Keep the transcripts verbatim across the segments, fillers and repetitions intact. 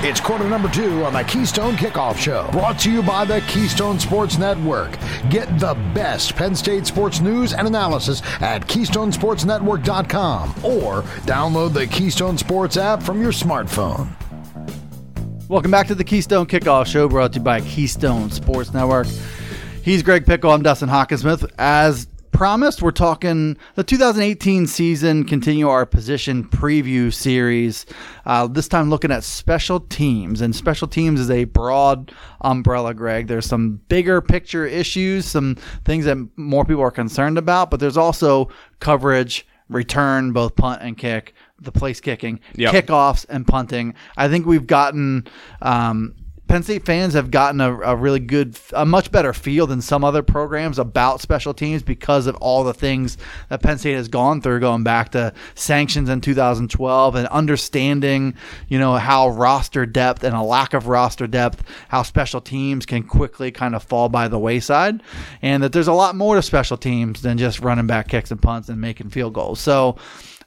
It's quarter number two on the Keystone Kickoff Show, brought to you by the Keystone Sports Network. Get the best Penn State sports news and analysis at keystone sports network dot com or download the Keystone Sports app from your smartphone. Welcome back to the Keystone Kickoff Show, brought to you by Keystone Sports Network. He's Greg Pickle. I'm Dustin Hockensmith. As promised, we're talking the two thousand eighteen season, continue our position preview series. Uh, this time looking at special teams, and special teams is a broad umbrella, Greg. There's some bigger picture issues, some things that more people are concerned about, but there's also coverage, return, both punt and kick, the place kicking, yep. kickoffs and punting. I think we've gotten um, Penn State fans have gotten a, a really good, a much better feel than some other programs about special teams because of all the things that Penn State has gone through, going back to sanctions in two thousand twelve and understanding, you know, how roster depth and a lack of roster depth, how special teams can quickly kind of fall by the wayside, and that there's a lot more to special teams than just running back kicks and punts and making field goals. So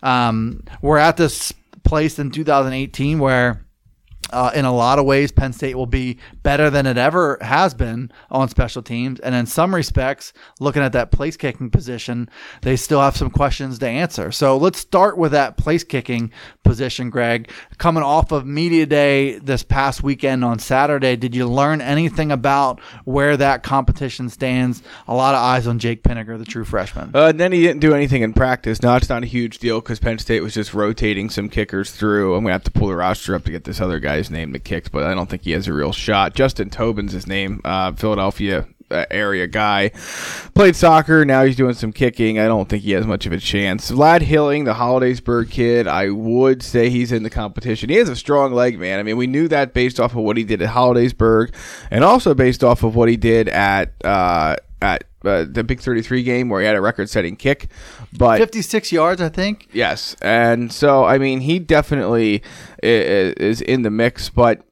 um, we're at this place in two thousand eighteen where Uh, in a lot of ways, Penn State will be better than it ever has been on special teams. And in some respects, looking at that place kicking position, they still have some questions to answer. So let's start with that place kicking position, Greg. Coming off of Media Day this past weekend on Saturday, did you learn anything about where that competition stands? A lot of eyes on Jake Pinniger, the true freshman. Uh, then he didn't do anything in practice. Now, it's not a huge deal because Penn State was just rotating some kickers through. I'm going to have to pull the roster up to get this other guy's name that kicked, but I don't think he has a real shot. Justin Tobin's his name, uh, Philadelphia uh, area guy. Played soccer, now he's doing some kicking. I don't think he has much of a chance. Vlad Hilling, the Hollidaysburg kid, I would say he's in the competition. He has a strong leg, man. I mean, we knew that based off of what he did at Hollidaysburg and also based off of what he did at uh, at Uh, the Big thirty-three game where he had a record-setting kick, but fifty-six yards, I think. Yes, and so I mean he definitely is, is in the mix. But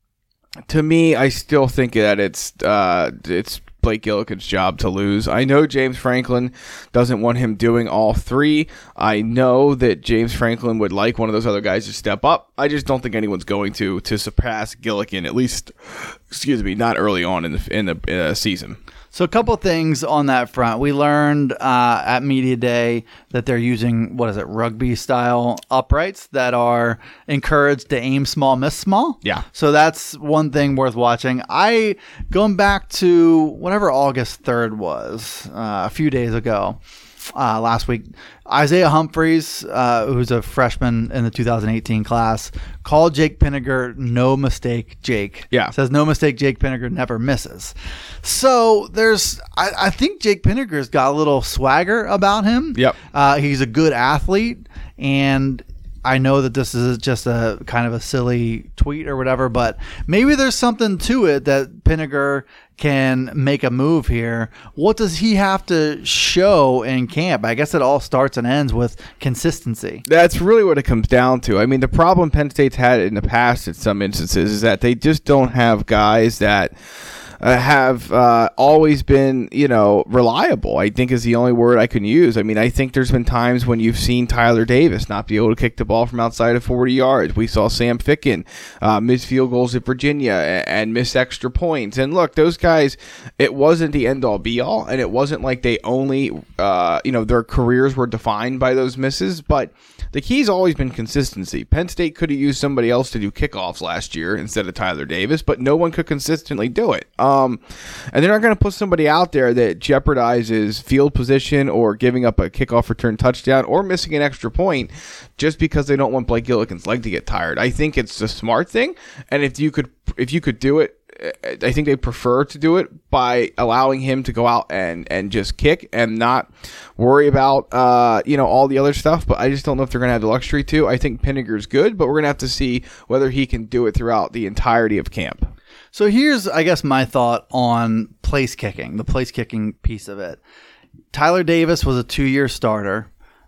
to me, I still think that it's uh, it's Blake Gillikin's job to lose. I know James Franklin doesn't want him doing all three. I know that James Franklin would like one of those other guys to step up. I just don't think anyone's going to to surpass Gillikin, at least, excuse me, not early on in the in the uh, season. So a couple things on that front. We learned uh, at Media Day that they're using, what is it, rugby-style uprights that are encouraged to aim small, miss small. Yeah. So that's one thing worth watching. I, going back to whatever August third was, uh, a few days ago, uh, last week, Isaiah Humphries, uh, who's a freshman in the two thousand eighteen class, called Jake Pinniger no mistake Jake. Yeah. Says no mistake Jake Pinniger never misses. So there's, I, I think Jake Pinniger's got a little swagger about him. Yep. Uh, he's a good athlete, and I know that this is just a kind of a silly tweet or whatever, but maybe there's something to it that Pinniger can make a move here. What does he have to show in camp? I guess it all starts and ends with consistency. That's really what it comes down to. I mean, the problem Penn State's had in the past in some instances is that they just don't have guys that Uh, have uh, always been, you know, reliable, I think is the only word I can use. I mean, I think there's been times when you've seen Tyler Davis not be able to kick the ball from outside of forty yards. We saw Sam Ficken uh, miss field goals at Virginia and, and miss extra points. And look, those guys, it wasn't the end-all be-all, and it wasn't like they only, uh, you know, their careers were defined by those misses, but the key's always been consistency. Penn State could have used somebody else to do kickoffs last year instead of Tyler Davis, but no one could consistently do it. Um, and they're not going to put somebody out there that jeopardizes field position or giving up a kickoff return touchdown or missing an extra point just because they don't want Blake Gillikin's leg to get tired. I think it's a smart thing, and if you could, if you could do it, I think they prefer to do it by allowing him to go out and, and just kick and not worry about, uh, you know, all the other stuff. But I just don't know if they're going to have the luxury to. I think Pinniger's good, but we're going to have to see whether he can do it throughout the entirety of camp. So here's, I guess, my thought on place kicking, the place kicking piece of it. Tyler Davis was a two-year starter.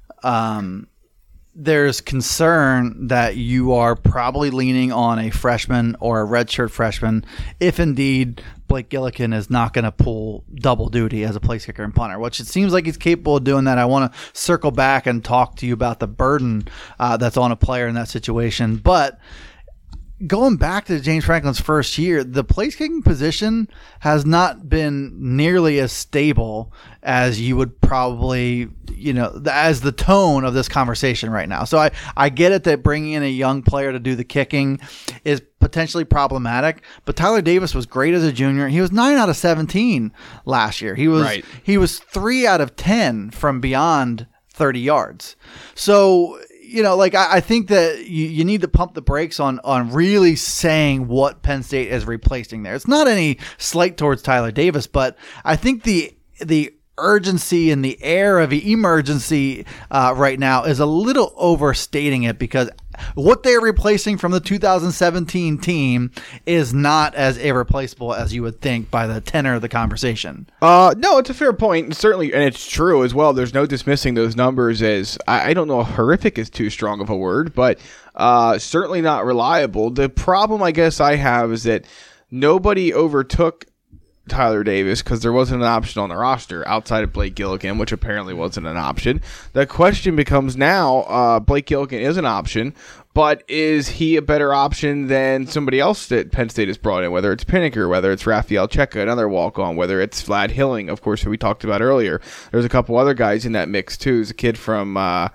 Um, there's concern that you are probably leaning on a freshman or a redshirt freshman if indeed Blake Gillikin is not going to pull double duty as a place kicker and punter, which it seems like he's capable of doing that. I want to circle back and talk to you about the burden uh, that's on a player in that situation. But going back to James Franklin's first year, the place kicking position has not been nearly as stable as you would probably, you know, as the tone of this conversation right now. So I, I get it that bringing in a young player to do the kicking is potentially problematic, but Tyler Davis was great as a junior. He was nine out of seventeen last year. He was, right. he was three out of ten from beyond thirty yards. So, you know, like I, I think that you, you need to pump the brakes on on really saying what Penn State is replacing there. It's not any slight towards Tyler Davis, but I think the the urgency and the air of emergency uh, right now is a little overstating it, because what they're replacing from the two thousand seventeen team is not as irreplaceable as you would think by the tenor of the conversation. Uh, no, it's a fair point. Certainly, and it's true as well. There's no dismissing those numbers as, I, I don't know if horrific is too strong of a word, but uh, certainly not reliable. The problem I guess I have is that nobody overtook Tyler Davis because there wasn't an option on the roster outside of Blake Gilligan, which apparently wasn't an option. The question becomes now, uh, Blake Gilligan is an option, but is he a better option than somebody else that Penn State has brought in, whether it's Pinnaker, whether it's Raphael Cheka, another walk-on, whether it's Vlad Hilling, of course, who we talked about earlier. There's a couple other guys in that mix, too. There's a kid from... Uh,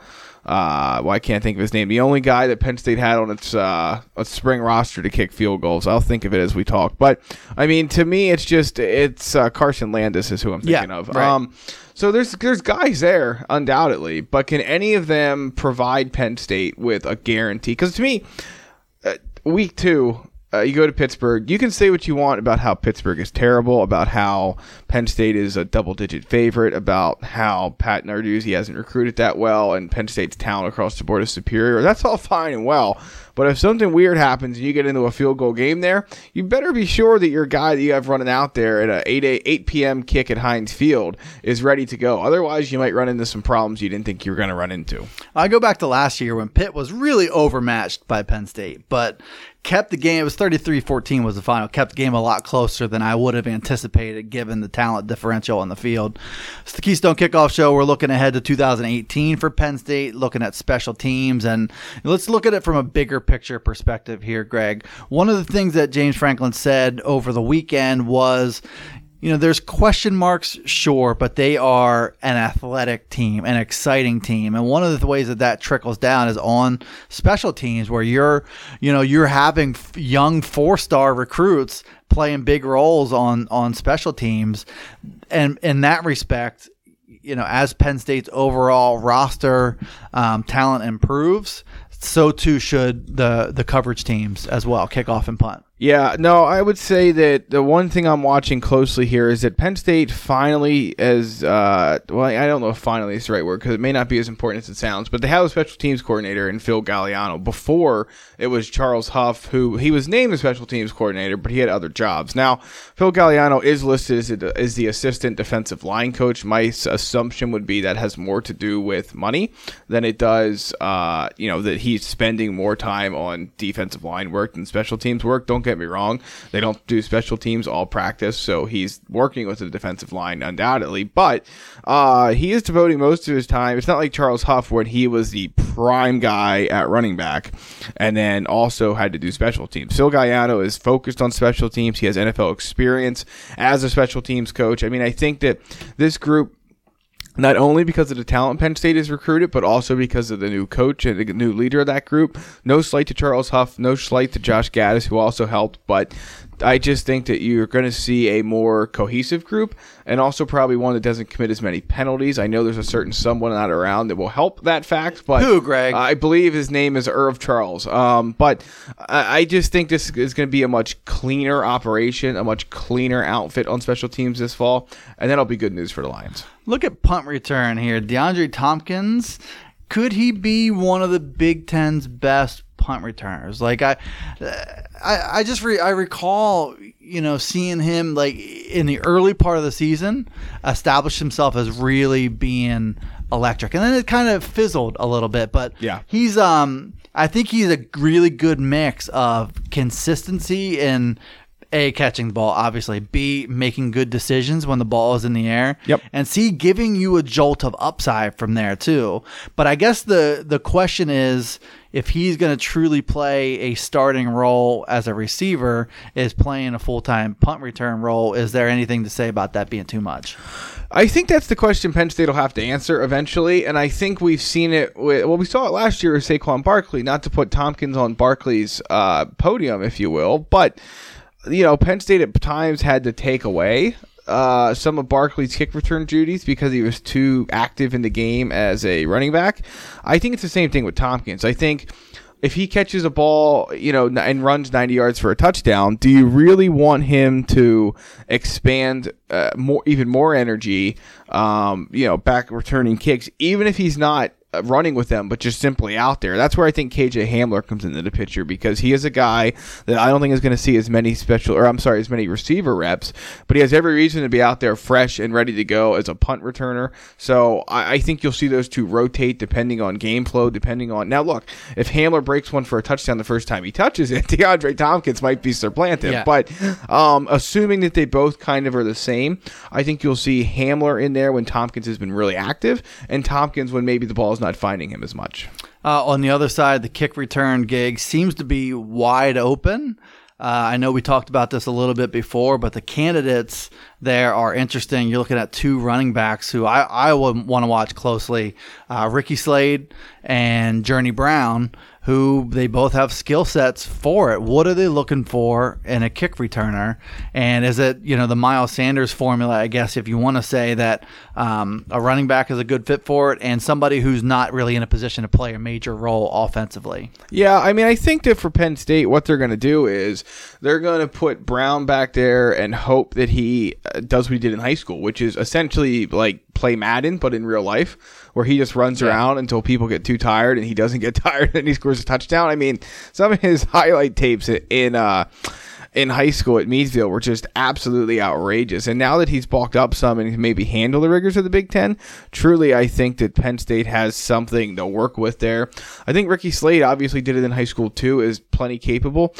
Uh, well, I can't think of his name. The only guy that Penn State had on its uh, its spring roster to kick field goals. I'll think of it as we talk. But I mean, to me, it's just it's uh, Carson Landis is who I'm thinking yeah, of. Right. Um, so there's there's guys there undoubtedly, but can any of them provide Penn State with a guarantee? Because to me, uh, week two. Uh, you go to Pittsburgh, you can say what you want about how Pittsburgh is terrible, about how Penn State is a double-digit favorite, about how Pat Narduzzi hasn't recruited that well, and Penn State's talent across the board is superior. That's all fine and well. But if something weird happens and you get into a field goal game there, you better be sure that your guy that you have running out there at a eight p.m. kick at Heinz Field is ready to go. Otherwise, you might run into some problems you didn't think you were going to run into. I go back to last year when Pitt was really overmatched by Penn State, but kept the game. It was thirty-three fourteen was the final. Kept the game a lot closer than I would have anticipated given the talent differential on the field. It's the Keystone Kickoff Show. We're looking ahead to two thousand eighteen for Penn State, looking at special teams, and let's look at it from a bigger picture perspective here, Greg. One of the things that James Franklin said over the weekend was, you know, there's question marks, sure, but they are an athletic team, an exciting team. And one of the ways that that trickles down is on special teams where you're, you know, you're having young four-star recruits playing big roles on, on special teams. And in that respect, you know, as Penn State's overall roster um, talent improves, so too should the, the coverage teams as well, kickoff and punt. Yeah, no, I would say that the one thing I'm watching closely here is that Penn State finally, as uh, well, I don't know if finally is the right word because it may not be as important as it sounds, but they have a special teams coordinator in Phil Galliano. Before, it was Charles Huff, who he was named the special teams coordinator, but he had other jobs. Now, Phil Galliano is listed as, a, as the assistant defensive line coach. My assumption would be that has more to do with money than it does, uh, you know, that he's spending more time on defensive line work than special teams work. Don't get me wrong, they don't do special teams all practice, so he's working with the defensive line undoubtedly, but uh, he is devoting most of his time. It's not like Charles Huff when he was the prime guy at running back and then also had to do special teams. Phil Galliano is focused on special teams. He has N F L experience as a special teams coach. I mean, I think that this group, not only because of the talent Penn State has recruited, but also because of the new coach and the new leader of that group. No slight to Charles Huff, no slight to Josh Gaddis, who also helped, but I just think that you're going to see a more cohesive group and also probably one that doesn't commit as many penalties. I know there's a certain someone not around that will help that fact, but who, Greg? I believe his name is Irv Charles. Um, but I, I just think this is going to be a much cleaner operation, a much cleaner outfit on special teams this fall, and that'll be good news for the Lions. Look at punt return here. DeAndre Tompkins, could he be one of the Big Ten's best punt returners? Like I, I, I just re, I recall, you know, seeing him like in the early part of the season establish himself as really being electric, and then it kind of fizzled a little bit. But yeah, he's um, I think he's a really good mix of consistency and A, catching the ball, obviously. B, making good decisions when the ball is in the air. Yep. And C, giving you a jolt of upside from there, too. But I guess the, the question is, if he's going to truly play a starting role as a receiver, is playing a full-time punt return role. Is there anything to say about that being too much? I think that's the question Penn State will have to answer eventually, and I think we've seen it with, well, we saw it last year with Saquon Barkley, not to put Tompkins on Barkley's uh, podium, if you will, but, you know, Penn State at times had to take away uh, some of Barkley's kick return duties because he was too active in the game as a running back. I think it's the same thing with Tompkins. I think if he catches a ball, you know, and runs ninety yards for a touchdown, do you really want him to expand uh, more, even more energy, um, you know, back returning kicks, even if he's not running with them, but just simply out there? That's where I think K J Hamler comes into the picture, because he is a guy that I don't think is going to see as many special, or I'm sorry, as many receiver reps, but he has every reason to be out there fresh and ready to go as a punt returner. So I, I think you'll see those two rotate depending on game flow, depending on, now look, if Hamler breaks one for a touchdown the first time he touches it, DeAndre Tompkins might be supplanted. Yeah. But um, assuming that they both kind of are the same, I think you'll see Hamler in there when Tompkins has been really active, and Tompkins when maybe the ball is not finding him as much. Uh, on the other side, the kick return gig seems to be wide open. Uh, I know we talked about this a little bit before, but the candidates there are interesting. You're looking at two running backs who I, I would want to watch closely, uh, Ricky Slade and Journey Brown, who they both have skill sets for it. What are they looking for in a kick returner? And is it, you know, the Miles Sanders formula, I guess, if you want to say that um, a running back is a good fit for it and somebody who's not really in a position to play a major role offensively? Yeah, I mean, I think that for Penn State, what they're going to do is they're going to put Brown back there and hope that he does what he did in high school, which is essentially like play Madden, but in real life, where he just runs yeah. around until people get too tired and he doesn't get tired and he scores a touchdown. I mean, some of his highlight tapes in uh, in high school at Meadville were just absolutely outrageous. And now that he's bulked up some and can maybe handle the rigors of the Big Ten, truly I think that Penn State has something to work with there. I think Ricky Slade obviously did it in high school too, is plenty capable.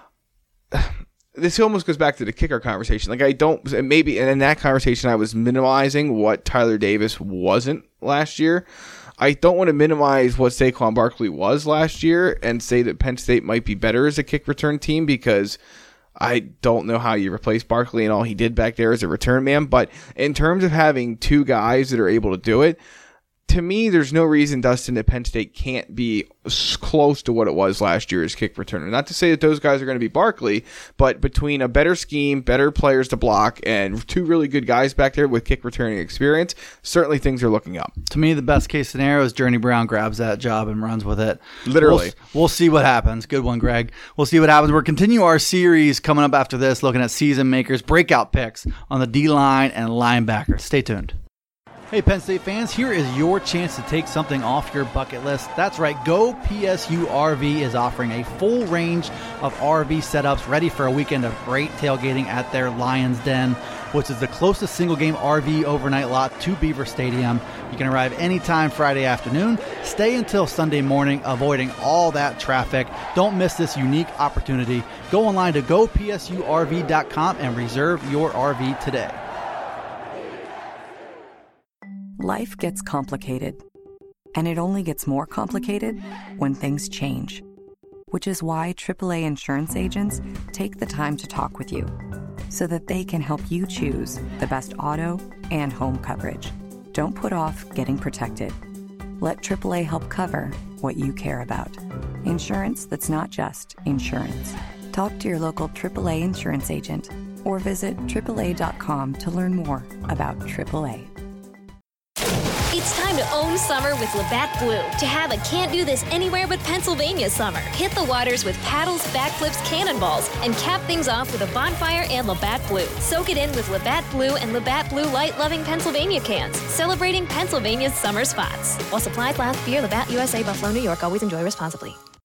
This almost goes back to the kicker conversation. Like, I don't, maybe, and in that conversation, I was minimizing what Tyler Davis wasn't last year. I don't want to minimize what Saquon Barkley was last year and say that Penn State might be better as a kick return team, because I don't know how you replace Barkley and all he did back there as a return man. But in terms of having two guys that are able to do it, to me, there's no reason, Dustin, that Penn State can't be close to what it was last year as kick returner. Not to say that those guys are going to be Barkley, but between a better scheme, better players to block, and two really good guys back there with kick returning experience, certainly things are looking up. To me, the best case scenario is Journey Brown grabs that job and runs with it. Literally. We'll, we'll see what happens. Good one, Greg. We'll see what happens. We're continuing our series coming up after this, looking at season makers, breakout picks on the D-line and linebackers. Stay tuned. Hey, Penn State fans, here is your chance to take something off your bucket list. That's right, Go P S U R V is offering a full range of R V setups ready for a weekend of great tailgating at their Lions Den, which is the closest single-game R V overnight lot to Beaver Stadium. You can arrive anytime Friday afternoon, stay until Sunday morning, avoiding all that traffic. Don't miss this unique opportunity. Go online to go P S U R V dot com and reserve your R V today. Life gets complicated, and it only gets more complicated when things change, which is why triple A insurance agents take the time to talk with you so that they can help you choose the best auto and home coverage. Don't put off getting protected. Let triple A help cover what you care about. Insurance that's not just insurance. Talk to your local triple A insurance agent or visit triple A dot com to learn more about triple A. It's time to own summer with Labatt Blue. To have a can't do this anywhere but Pennsylvania summer. Hit the waters with paddles, backflips, cannonballs, and cap things off with a bonfire and Labatt Blue. Soak it in with Labatt Blue and Labatt Blue Light-loving Pennsylvania cans, celebrating Pennsylvania's summer spots. While supplies last, beer, Labatt U S A, Buffalo, New York. Always enjoy responsibly.